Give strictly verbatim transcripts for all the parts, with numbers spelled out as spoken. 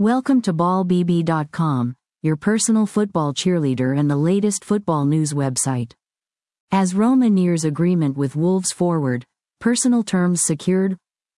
Welcome to ball b b dot com, your personal football cheerleader and the latest football news website. As Roma nears agreement with Wolves forward, personal terms secured.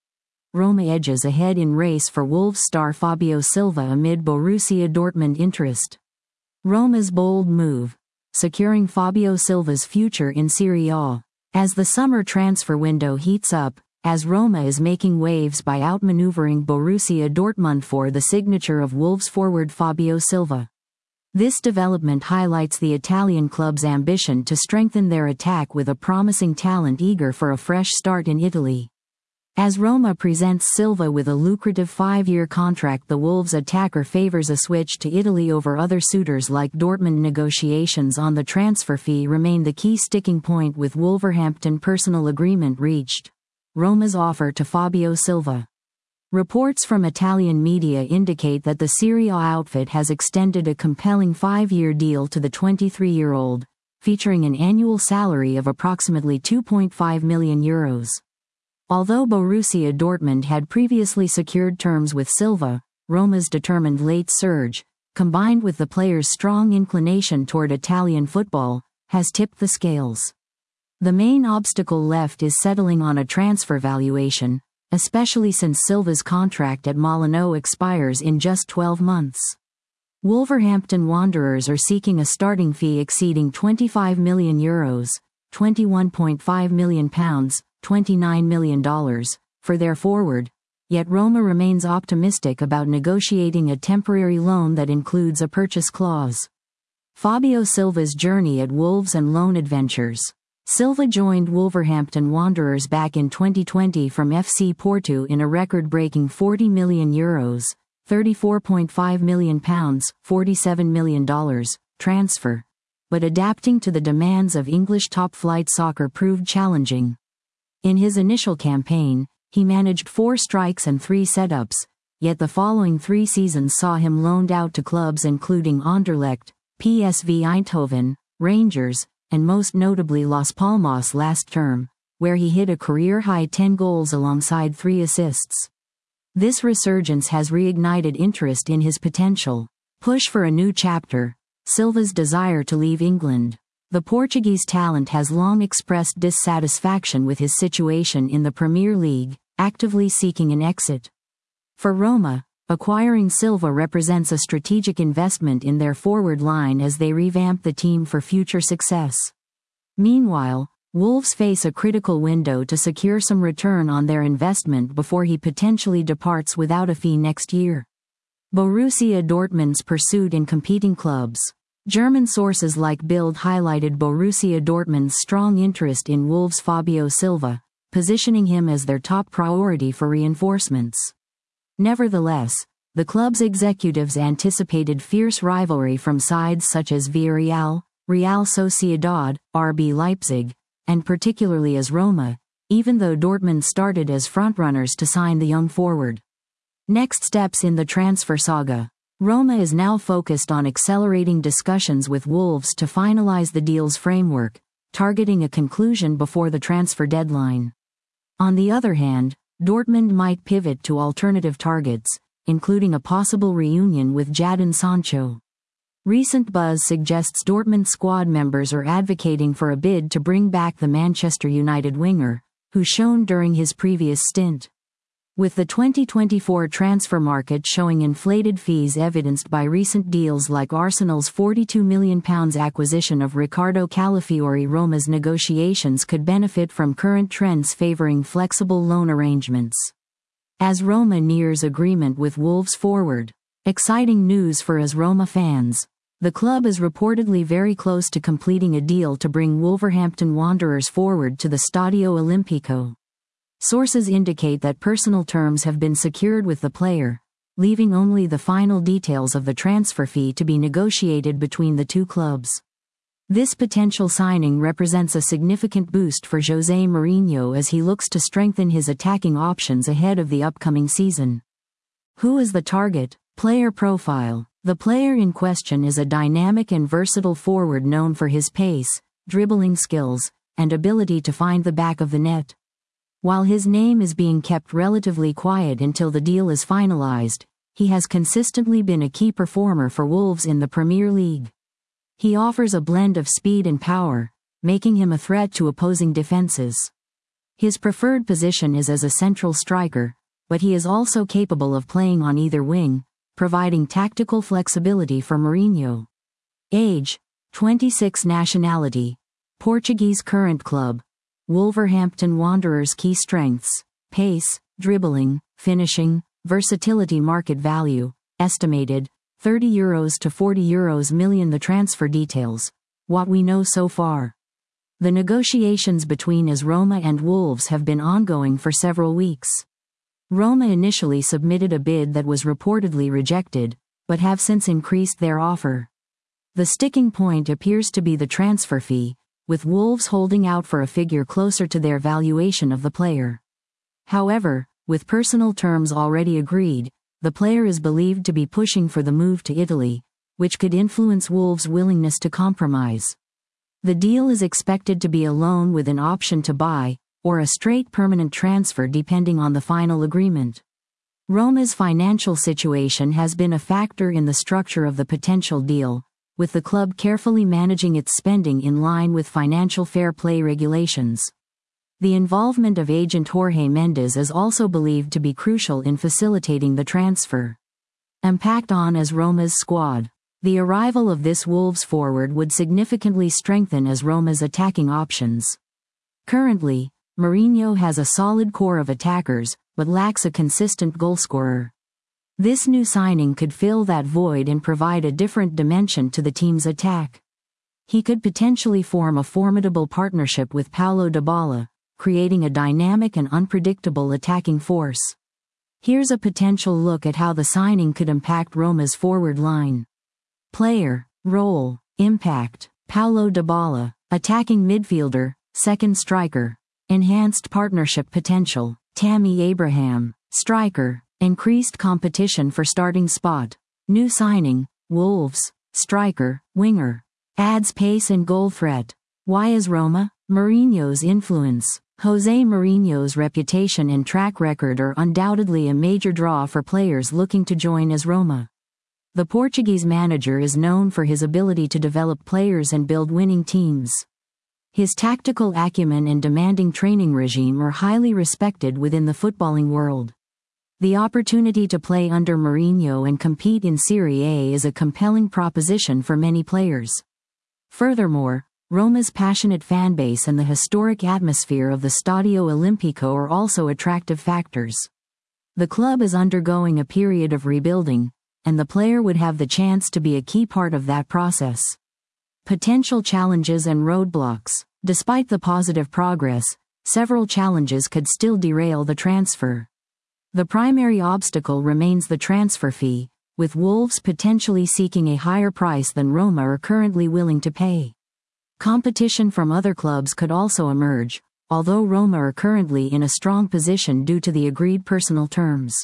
Roma edges ahead in race for Wolves star Fabio Silva amid Borussia Dortmund interest. Roma's bold move, securing Fabio Silva's future in Serie A. As the summer transfer window heats up, as Roma is making waves by outmaneuvering Borussia Dortmund for the signature of Wolves forward Fabio Silva. This development highlights the Italian club's ambition to strengthen their attack with a promising talent eager for a fresh start in Italy. As Roma presents Silva with a lucrative five-year contract, the Wolves attacker favors a switch to Italy over other suitors like Dortmund. Negotiations on the transfer fee remain the key sticking point, with Wolverhampton personal agreement reached. Roma's offer to Fabio Silva. Reports from Italian media indicate that the Serie A outfit has extended a compelling five-year deal to the twenty-three-year-old, featuring an annual salary of approximately two point five million euros. Although Borussia Dortmund had previously secured terms with Silva, Roma's determined late surge, combined with the player's strong inclination toward Italian football, has tipped the scales. The main obstacle left is settling on a transfer valuation, especially since Silva's contract at Molineux expires in just twelve months. Wolverhampton Wanderers are seeking a starting fee exceeding twenty-five million euros, twenty-one point five million pounds, twenty-nine million dollars, for their forward, yet Roma remains optimistic about negotiating a temporary loan that includes a purchase clause. Fabio Silva's journey at Wolves and loan adventures. Silva joined Wolverhampton Wanderers back in twenty twenty from F C Porto in a record-breaking forty million euros, thirty-four point five million pounds, forty-seven million dollars, transfer. But adapting to the demands of English top-flight soccer proved challenging. In his initial campaign, he managed four strikes and three setups, yet the following three seasons saw him loaned out to clubs including Anderlecht, P S V Eindhoven, Rangers, and most notably Las Palmas last term, where he hit a career-high ten goals alongside three assists. This resurgence has reignited interest in his potential push for a new chapter. Silva's desire to leave England. The Portuguese talent has long expressed dissatisfaction with his situation in the Premier League, actively seeking an exit. For Roma, acquiring Silva represents a strategic investment in their forward line as they revamp the team for future success. Meanwhile, Wolves face a critical window to secure some return on their investment before he potentially departs without a fee next year. Borussia Dortmund's pursuit in competing clubs. German sources like Bild highlighted Borussia Dortmund's strong interest in Wolves' Fabio Silva, positioning him as their top priority for reinforcements. Nevertheless, the club's executives anticipated fierce rivalry from sides such as Villarreal, Real Sociedad, R B Leipzig, and particularly as Roma, even though Dortmund started as frontrunners to sign the young forward. Next steps in the transfer saga. Roma is now focused on accelerating discussions with Wolves to finalize the deal's framework, targeting a conclusion before the transfer deadline. On the other hand, Dortmund might pivot to alternative targets, including a possible reunion with Jadon Sancho. Recent buzz suggests Dortmund squad members are advocating for a bid to bring back the Manchester United winger, who shone during his previous stint. With the twenty twenty-four transfer market showing inflated fees evidenced by recent deals like Arsenal's forty-two million pounds acquisition of Riccardo Calafiori, Roma's negotiations could benefit from current trends favoring flexible loan arrangements. As Roma nears agreement with Wolves forward. Exciting news for AS Roma fans. The club is reportedly very close to completing a deal to bring Wolverhampton Wanderers forward to the Stadio Olimpico. Sources indicate that personal terms have been secured with the player, leaving only the final details of the transfer fee to be negotiated between the two clubs. This potential signing represents a significant boost for José Mourinho as he looks to strengthen his attacking options ahead of the upcoming season. Who is the target? Player profile. The player in question is a dynamic and versatile forward known for his pace, dribbling skills, and ability to find the back of the net. While his name is being kept relatively quiet until the deal is finalized, he has consistently been a key performer for Wolves in the Premier League. He offers a blend of speed and power, making him a threat to opposing defenses. His preferred position is as a central striker, but he is also capable of playing on either wing, providing tactical flexibility for Mourinho. Age, twenty-six. Nationality, Portuguese. Current club, Wolverhampton Wanderers. Key strengths: pace, dribbling, finishing, versatility. Market value, estimated, thirty euros to forty euros million. The transfer details. What we know so far. The negotiations between AS Roma and Wolves have been ongoing for several weeks. Roma initially submitted a bid that was reportedly rejected, but have since increased their offer. The sticking point appears to be the transfer fee, with Wolves holding out for a figure closer to their valuation of the player. However, with personal terms already agreed, the player is believed to be pushing for the move to Italy, which could influence Wolves' willingness to compromise. The deal is expected to be a loan with an option to buy, or a straight permanent transfer depending on the final agreement. Roma's financial situation has been a factor in the structure of the potential deal, with the club carefully managing its spending in line with financial fair play regulations. The involvement of agent Jorge Mendes is also believed to be crucial in facilitating the transfer. Impact on AS Roma's squad. The arrival of this Wolves forward would significantly strengthen AS Roma's attacking options. Currently, Mourinho has a solid core of attackers, but lacks a consistent goalscorer. This new signing could fill that void and provide a different dimension to the team's attack. He could potentially form a formidable partnership with Paulo Dybala, creating a dynamic and unpredictable attacking force. Here's a potential look at how the signing could impact Roma's forward line. Player, role, impact: Paulo Dybala, attacking midfielder, second striker. Enhanced partnership potential: Tammy Abraham, striker, increased competition for starting spot. New signing, Wolves, striker, winger. Adds pace and goal threat. Why AS Roma? Mourinho's influence. Jose Mourinho's reputation and track record are undoubtedly a major draw for players looking to join AS Roma. The Portuguese manager is known for his ability to develop players and build winning teams. His tactical acumen and demanding training regime are highly respected within the footballing world. The opportunity to play under Mourinho and compete in Serie A is a compelling proposition for many players. Furthermore, Roma's passionate fanbase and the historic atmosphere of the Stadio Olimpico are also attractive factors. The club is undergoing a period of rebuilding, and the player would have the chance to be a key part of that process. Potential challenges and roadblocks. Despite the positive progress, several challenges could still derail the transfer. The primary obstacle remains the transfer fee, with Wolves potentially seeking a higher price than Roma are currently willing to pay. Competition from other clubs could also emerge, although Roma are currently in a strong position due to the agreed personal terms.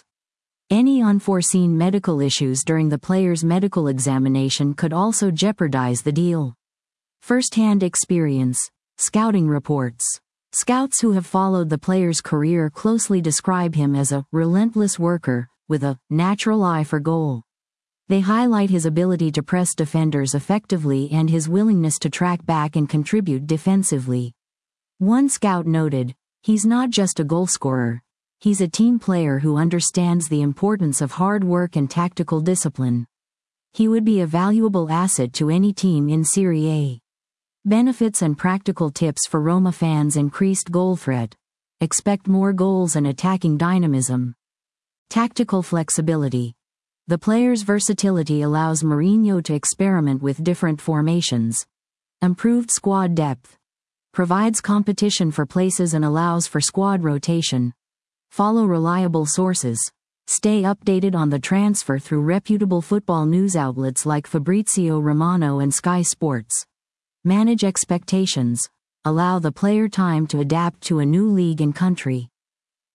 Any unforeseen medical issues during the player's medical examination could also jeopardize the deal. First-hand experience. Scouting reports. Scouts who have followed the player's career closely describe him as a relentless worker, with a natural eye for goal. They highlight his ability to press defenders effectively and his willingness to track back and contribute defensively. One scout noted, "He's not just a goalscorer. He's a team player who understands the importance of hard work and tactical discipline. He would be a valuable asset to any team in Serie A." Benefits and practical tips for Roma fans: increased goal threat. Expect more goals and attacking dynamism. Tactical flexibility. The player's versatility allows Mourinho to experiment with different formations. Improved squad depth. Provides competition for places and allows for squad rotation. Follow reliable sources. Stay updated on the transfer through reputable football news outlets like Fabrizio Romano and Sky Sports. Manage expectations. Allow the player time to adapt to a new league and country.